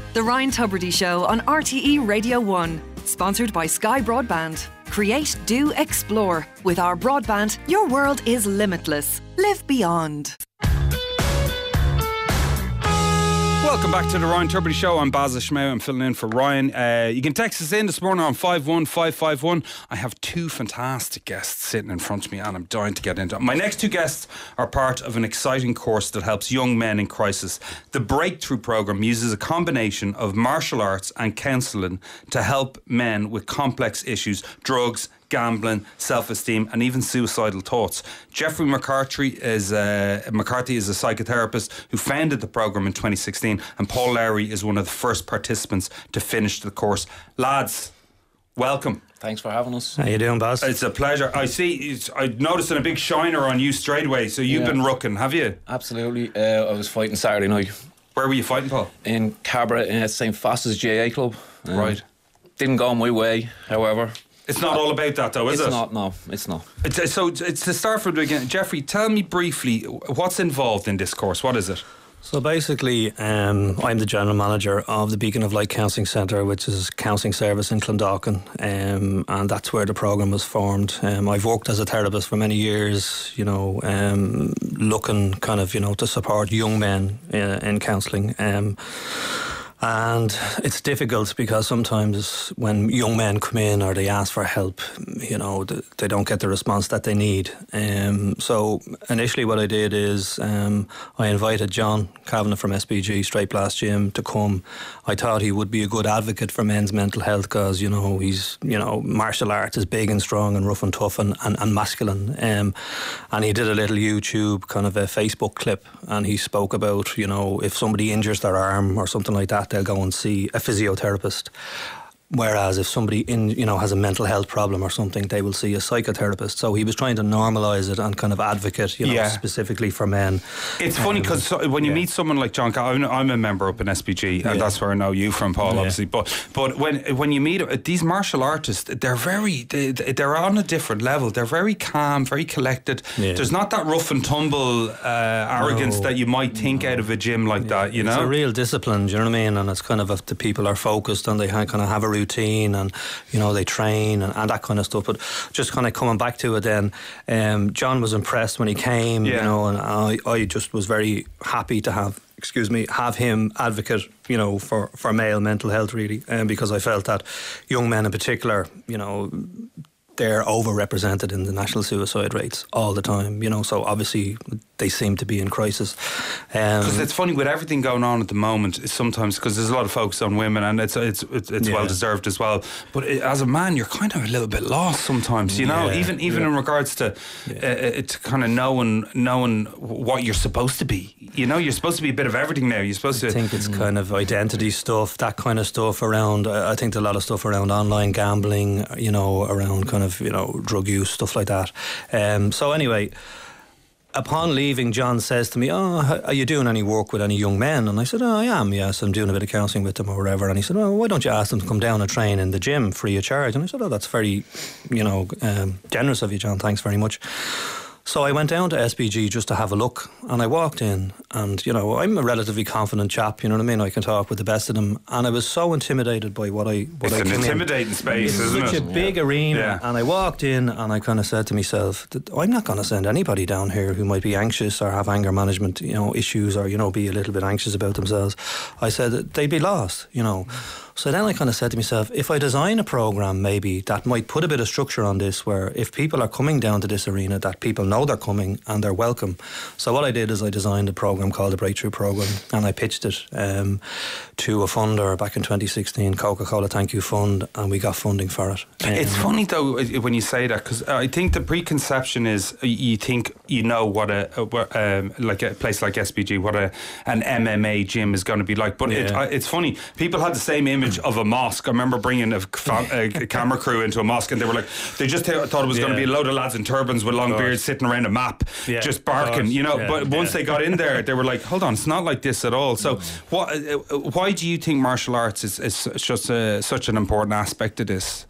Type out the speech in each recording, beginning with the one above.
The Ryan Tubridy Show on RTE Radio 1. Sponsored by Sky Broadband. Create, do, explore. With our broadband, your world is limitless. Live beyond. Welcome back to the Ryan Tubridy Show. I'm Baz Ishmael. I'm filling in for Ryan. You can text us in this morning on 51551. I have two fantastic guests sitting in front of me and I'm dying to get into it. My next two guests are part of an exciting course that helps young men in crisis. The Breakthrough Programme uses a combination of martial arts and counselling to help men with complex issues, drugs, gambling, self-esteem and even suicidal thoughts. Jeffrey McCarthy is a psychotherapist who founded the programme in 2016 and Paul Lowry is one of the first participants to finish the course. Lads, welcome. Thanks for having us. How you doing, Baz? It's a pleasure. I noticed a big shiner on you straight away, so you've been rucking, have you? Absolutely. I was fighting Saturday night. Where were you fighting, Paul? In Cabra at St. Faustus GA Club. Right. Didn't go my way, however. It's not all about that though, is it? It's not, no, it's not. So it's to start from the beginning. Jeffrey, tell me briefly what's involved in this course. What is it? So basically, I'm the general manager of the Beacon of Light Counselling Centre, which is a counselling service in Clondalkin, and that's where the programme was formed. I've worked as a therapist for many years, looking kind of, to support young men in counselling. And it's difficult because sometimes when young men come in or they ask for help, they don't get the response that they need. So initially what I did is I invited John Kavanagh from SBG, Straight Blast Gym, to come. I thought he would be a good advocate for men's mental health because, he's, martial arts is big and strong and rough and tough and masculine. And he did a little YouTube kind of a Facebook clip and he spoke about, if somebody injures their arm or something like that, they'll go and see a physiotherapist. Whereas if somebody has a mental health problem or something, they will see a psychotherapist. So he was trying to normalise it and kind of advocate, specifically for men. It's funny because when you meet someone like John, I'm a member up in SBG, and that's where I know you from, Paul, obviously. But when you meet these martial artists, they're on a different level. They're very calm, very collected. Yeah. There's not that rough and tumble arrogance that you might think out of a gym like that. It's a real discipline. Do you know what I mean? And it's kind of if the people are focused and they kind of have a routine and they train and that kind of stuff. But just kind of coming back to it then, John was impressed when he came, and I just was very happy to have him advocate, for male mental health really, because I felt that young men in particular, they're overrepresented in the national suicide rates all the time, so obviously they seem to be in crisis. Because it's funny with everything going on at the moment, sometimes because there's a lot of focus on women and it's well deserved as well. But as a man, you're kind of a little bit lost sometimes, even in regards to kind of knowing what you're supposed to be. You're supposed to be a bit of everything now. You're supposed to. I think it's kind of identity stuff, that kind of stuff around. I think a lot of stuff around online gambling, around kind of drug use, stuff like that. So anyway, upon leaving, John says to me, are you doing any work with any young men? And I said, I am, yes, I'm doing a bit of counselling with them or whatever. And he said, why don't you ask them to come down and train in the gym free of charge? And I said, that's very generous of you, John, thanks very much. So I went down to SBG just to have a look, and I walked in, and I'm a relatively confident chap, you know what I mean? I can talk with the best of them, and I was so intimidated by what I It's an intimidating space, isn't it? It's such a big arena, and I walked in, and I kind of said to myself, I'm not going to send anybody down here who might be anxious or have anger management, issues, or be a little bit anxious about themselves. I said they'd be lost, So then I kind of said to myself, if I design a programme maybe that might put a bit of structure on this, where if people are coming down to this arena, that people know they're coming and they're welcome. So what I did is I designed a programme called the Breakthrough Programme, and I pitched it to a funder back in 2016, Coca-Cola Thank You Fund, and we got funding for it. It's funny though when you say that, because I think the preconception is you think what like a place like SBG, what an MMA gym is going to be like, but it's funny, people had the same image of a mosque. I remember bringing a camera crew into a mosque, and they were like, they just thought it was going to be a load of lads in turbans with long beards sitting around a map, just barking, but once they got in there, they were like, hold on, it's not like this at all. So why do you think martial arts is just such an important aspect of this?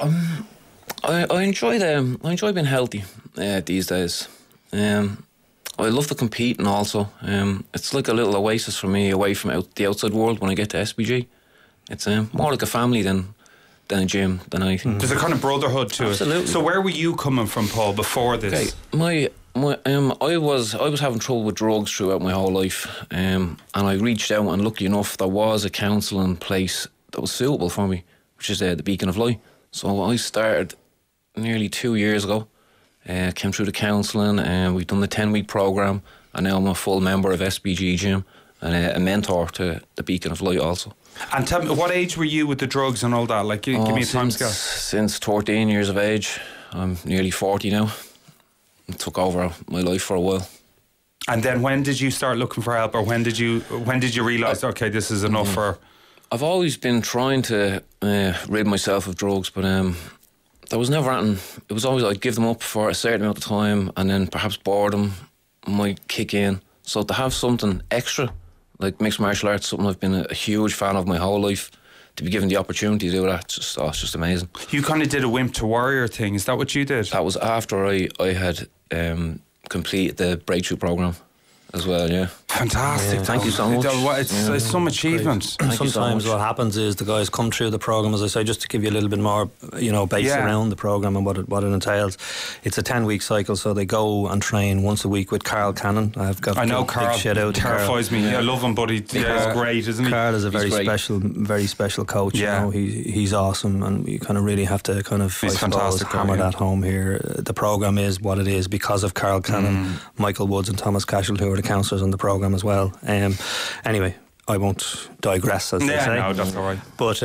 I enjoy being healthy these days. I love the competing also. It's like a little oasis for me away from the outside world when I get to SBG. It's more like a family than a gym, than anything. There's a kind of brotherhood to Absolutely. it. So where were you coming from, Paul, before this? Okay, I was having trouble with drugs throughout my whole life, and I reached out, and lucky enough there was a counselling place that was suitable for me, which is the Beacon of Light. So I started nearly 2 years ago, came through the counselling, and we've done the 10-week programme, and now I'm a full member of SBG Gym and a mentor to the Beacon of Light also. And tell me, what age were you with the drugs and all that? Like, give me a timescale. Since 13 years of age. I'm nearly 40 now. It took over my life for a while. And then when did you start looking for help, or when did you realise, okay, this is enough for... I've always been trying to rid myself of drugs, but there was never anything. It was always I'd give them up for a certain amount of time, and then perhaps boredom might kick in. So to have something extra, like mixed martial arts, something I've been a huge fan of my whole life, to be given the opportunity to do that, it's just amazing. You kind of did a wimp to warrior thing. Is that what you did? That was after I had completed the breakthrough programme as well, yeah. Fantastic. Thank you so much. It's some achievement. Sometimes what happens is the guys come through the programme, as I say, just to give you a little bit more, base around the programme and what it entails. It's a 10-week cycle, so they go and train once a week with Carl Cannon. I know Carl. Big shout out to terrifies me. I love him, but he's great, isn't he? Carl is a very special coach. Yeah. He's awesome, and you kind of really have to kind of hammer that home here. The programme is what it is because of Carl Cannon, Michael Woods and Thomas Cashel, who are the counsellors on the programme as well. Anyway, I won't digress, as they say. No, that's all right. But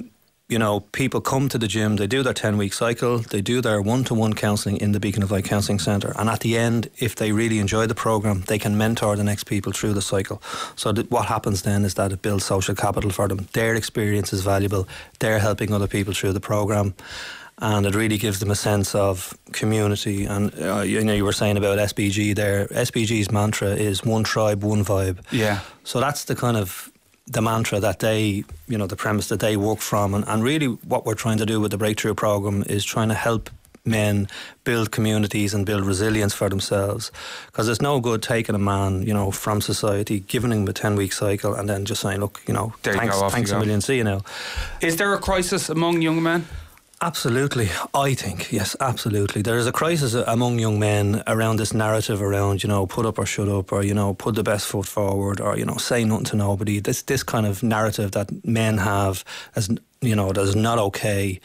people come to the gym, they do their 10-week cycle, they do their one-to-one counselling in the Beacon of Light Counselling Centre, and at the end, if they really enjoy the programme, they can mentor the next people through the cycle. So what happens then is that it builds social capital for them. Their experience is valuable, they're helping other people through the programme, and it really gives them a sense of community. And you were saying about SBG there. SBG's mantra is one tribe, one vibe. Yeah. So that's the kind of the mantra that they, the premise that they work from. And really what we're trying to do with the Breakthrough programme is trying to help men build communities and build resilience for themselves, because there's no good taking a man from society, giving him a 10-week cycle, and then just saying, look, thanks a million, see you now. Is there a crisis among young men? Absolutely, I think, yes, absolutely. There is a crisis among young men around this narrative around, put up or shut up, or, put the best foot forward, or, say nothing to nobody. This kind of narrative that men have as, that is not okay,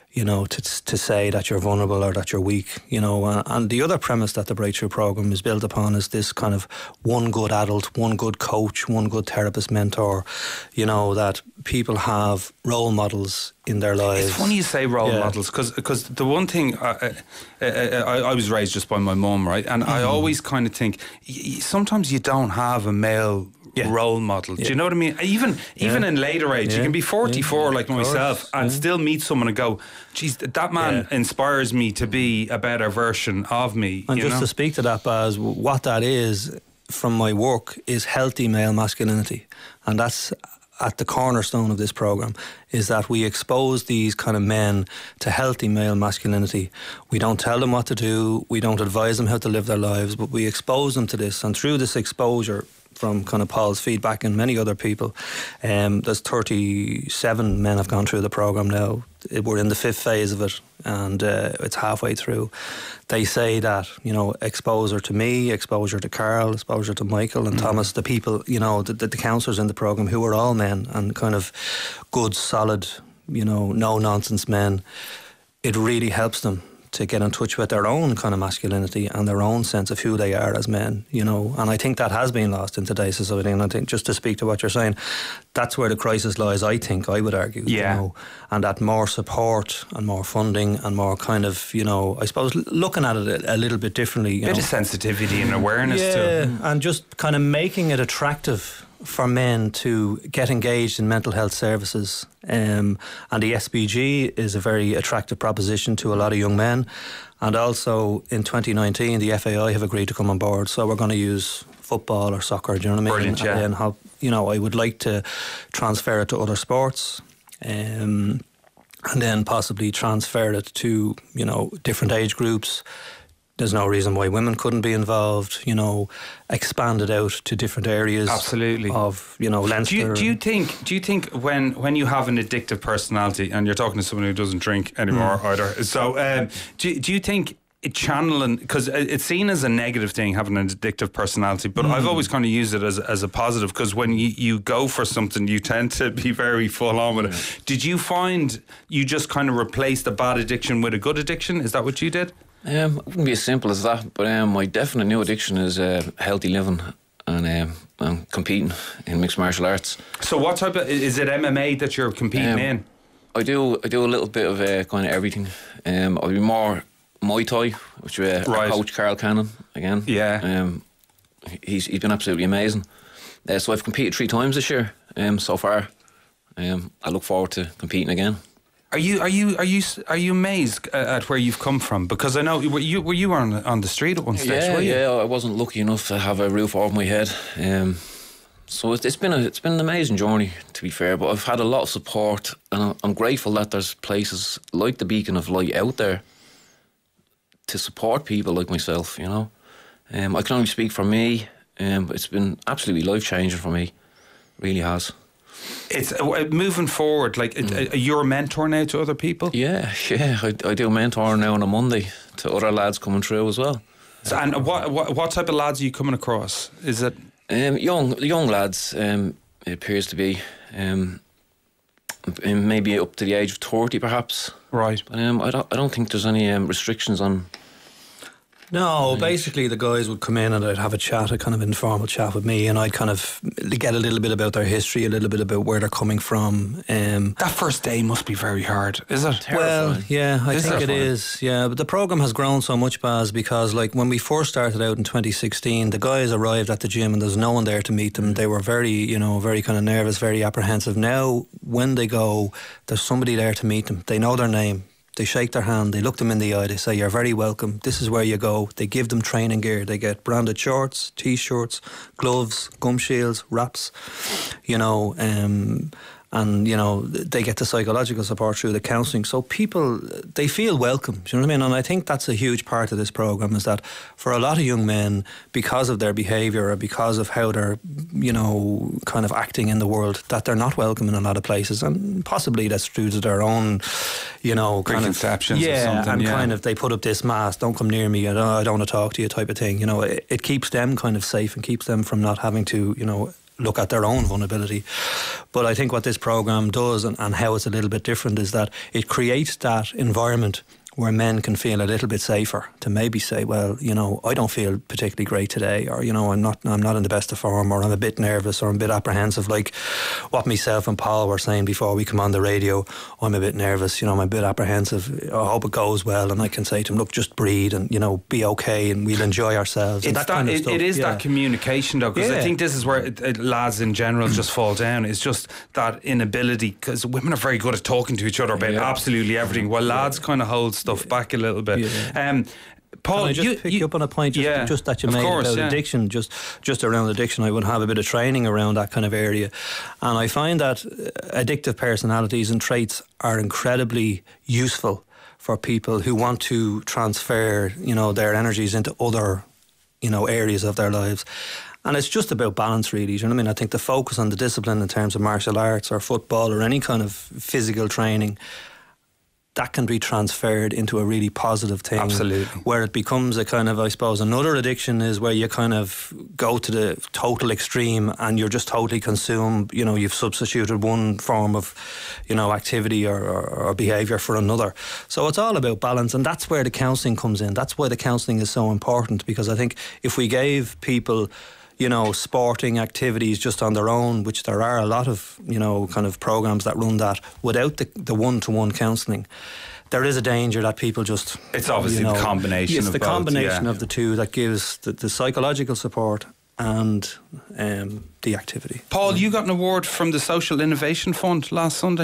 to say that you're vulnerable or that you're weak, and the other premise that the Breakthrough programme is built upon is this kind of one good adult, one good coach, one good therapist mentor, that people have role models in their lives. It's funny you say role models, because the one thing, I was raised just by my mum, right, and I always kind of think, sometimes you don't have a male role model. Do you know what I mean? Even in later age, you can be 44 like myself and still meet someone and go, geez, that man inspires me to be a better version of me. And just to speak to that, Baz, what that is from my work is healthy male masculinity. And that's at the cornerstone of this programme, is that we expose these kind of men to healthy male masculinity. We don't tell them what to do, we don't advise them how to live their lives, but we expose them to this. And through this exposure, from kind of Paul's feedback and many other people, there's 37 men have gone through the programme now. We're in the 5th phase of it, and it's halfway through. They say that, exposure to me, exposure to Carl, exposure to Michael and Thomas, the people, the counsellors in the programme, who are all men and kind of good, solid, no-nonsense men, it really helps them to get in touch with their own kind of masculinity and their own sense of who they are as men, and I think that has been lost in today's society. And I think, just to speak to what you're saying, that's where the crisis lies, I would argue, and that more support and more funding and more kind of, I suppose, looking at it a little bit differently. Bit of sensitivity and awareness too. And just kind of making it attractive for men to get engaged in mental health services. And the SBG is a very attractive proposition to a lot of young men. And also in 2019, the FAI have agreed to come on board. So we're going to use football or soccer, do you know what I mean? Brilliant, and then I would like to transfer it to other sports. And then possibly transfer it to, different age groups. There's no reason why women couldn't be involved, you know, expanded out to different areas. Absolutely. Of, you know, Leinster. Do you think when you have an addictive personality, and you're talking to someone who doesn't drink anymore either, so do you think channeling, because it's seen as a negative thing having an addictive personality, but I've always kind of used it as a positive, because when you go for something you tend to be very full on with it. Did you find you just kind of replaced a bad addiction with a good addiction? Is that what you did? It wouldn't be as simple as that, but my definite new addiction is healthy living and competing in mixed martial arts. So what type of, is it MMA that you're competing in? I do a little bit of kind of everything. I'll be more Muay Thai, which our coach Carl Cannon again. Yeah. He's been absolutely amazing. So I've competed 3 times this year so far. I look forward to competing again. Are you amazed at where you've come from? Because I know were you on the street at one stage? Yeah, I wasn't lucky enough to have a roof over my head. So it's been an amazing journey, to be fair. But I've had a lot of support, and I'm grateful that there's places like the Beacon of Light out there to support people like myself, you know. I can only speak for me, but it's been absolutely life-changing for me. It really has. It's moving forward, like you're a mentor now to other people? Yeah, I do mentor now on a Monday to other lads coming through as well. So, and what type of lads are you coming across? Is it young lads? It appears to be maybe up to the age of 30 perhaps. Right. But I don't think there's any restrictions on. No, basically the guys would come in and I'd have a chat, a kind of informal chat with me, and I'd kind of get a little bit about their history, a little bit about where they're coming from. That first day must be very hard, is it? Terrifying. Well, yeah, I think it is. Yeah, but the programme has grown so much, Baz, because like when we first started out in 2016, the guys arrived at the gym and there's no one there to meet them. They were very kind of nervous, very apprehensive. Now, when they go, there's somebody there to meet them. They know their name. They shake their hand, they look them in the eye, they say, "You're very welcome, this is where you go." They give them training gear. They get branded shorts, t-shirts, gloves, gum shields, wraps, and they get the psychological support through the counselling. So people, they feel welcome, do you know what I mean? And I think that's a huge part of this programme, is that for a lot of young men, because of their behaviour or because of how they're, kind of acting in the world, that they're not welcome in a lot of places, and possibly that's due to their own, kind of preconceptions or something. And kind of they put up this mask, "Don't come near me, I don't want to talk to you," type of thing. It keeps them kind of safe and keeps them from not having to, look at their own vulnerability. But I think what this programme does, and how it's a little bit different, is that it creates that environment where men can feel a little bit safer to maybe say, "Well, I don't feel particularly great today," or I'm not in the best of form, or I'm a bit nervous, or I'm a bit apprehensive, like what myself and Paul were saying before we come on the radio. "I'm a bit nervous, I'm a bit apprehensive, I hope it goes well," and I can say to him, "Look, just breathe and be okay, and we'll enjoy ourselves." It's it is that communication though, because I think this is where lads in general just fall down. It's just that inability, because women are very good at talking to each other about absolutely everything, while lads kind of hold stuff back a little bit. Paul, can I just pick you up on a point just that you made about addiction, just around addiction? I would have a bit of training around that kind of area, and I find that addictive personalities and traits are incredibly useful for people who want to transfer their energies into other areas of their lives. And it's just about balance, really. Do you know what I mean? I think the focus on the discipline in terms of martial arts or football or any kind of physical training, that can be transferred into a really positive thing. Absolutely. Where it becomes a kind of, I suppose, another addiction is where you kind of go to the total extreme and you're just totally consumed. You've substituted one form of, activity or behaviour for another. So it's all about balance, and that's where the counselling comes in. That's why the counselling is so important, because I think if we gave people sporting activities just on their own, which there are a lot of, kind of programs that run that, without the one-to-one counselling, there is a danger that people just... It's obviously the combination of both. It's the combination of the two that gives the psychological support and the activity. Paul, you got an award from the Social Innovation Fund last Sunday.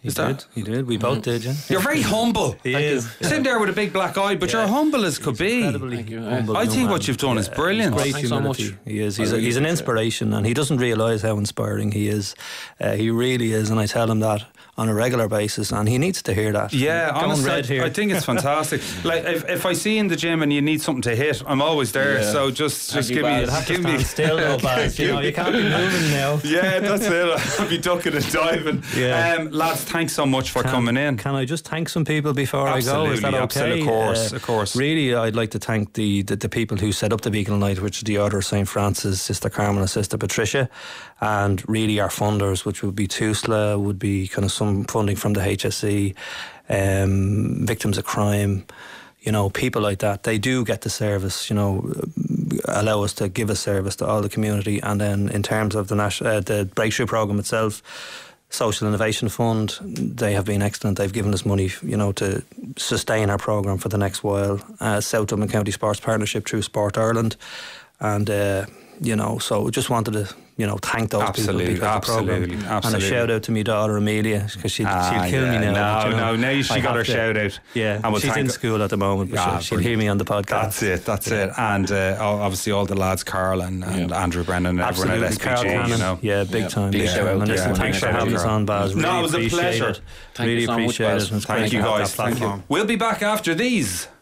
He did. We both did, yeah. You're very humble. He is. Sitting there with a big black eye, but you're humble as could be. Thank you. I think what you've done is brilliant. Great Thanks so humility. much. He is. He's an inspiration, and he doesn't realise how inspiring he is. He really is, and I tell him that on a regular basis, and he needs to hear that. Yeah, Going honestly, red here. I think it's fantastic. Like if I see you in the gym and you need something to hit, I'm always there. Yeah. So just Thank you, give me, Baz. have to give me. stand still, though, Baz. You know, you can't be moving now. Yeah, that's it. I'll be ducking and diving. Yeah. Lads, thanks so much for coming in. Can I just thank some people before I go? Is that Absolutely, okay? absolutely, of course. Really, I'd like to thank the people who set up the Beacon of Light, which is the Order of St. Francis, Sister Carmen and Sister Patricia, and really our funders, which would be TUSLA, would be kind of some funding from the HSE, victims of crime, you know, people like that. They do get the service, you know, allow us to give a service to all the community. And then in terms of the Breakthrough Programme itself, Social Innovation Fund, they have been excellent. They've given us money, you know, to sustain our programme for the next while. South Dublin County Sports Partnership through Sport Ireland. And, you know, so just wanted to, you know, thank those people because of the programme. And a shout out to my daughter Amelia, because she'll kill me now. Now she got her shout out. Yeah, and we'll she's in school at the moment, but she'll hear me on the podcast. That's it. And obviously all the lads, Carl and Andrew Brennan and everyone at Carl SPG, Cannon, you know. Yeah, big time. Big shout out. Listen, thanks for having us on, Baz. No, it was a pleasure. Really Thank you so much, appreciate Baz. it. It's Thank great you to have guys. that platform. We'll be back after these.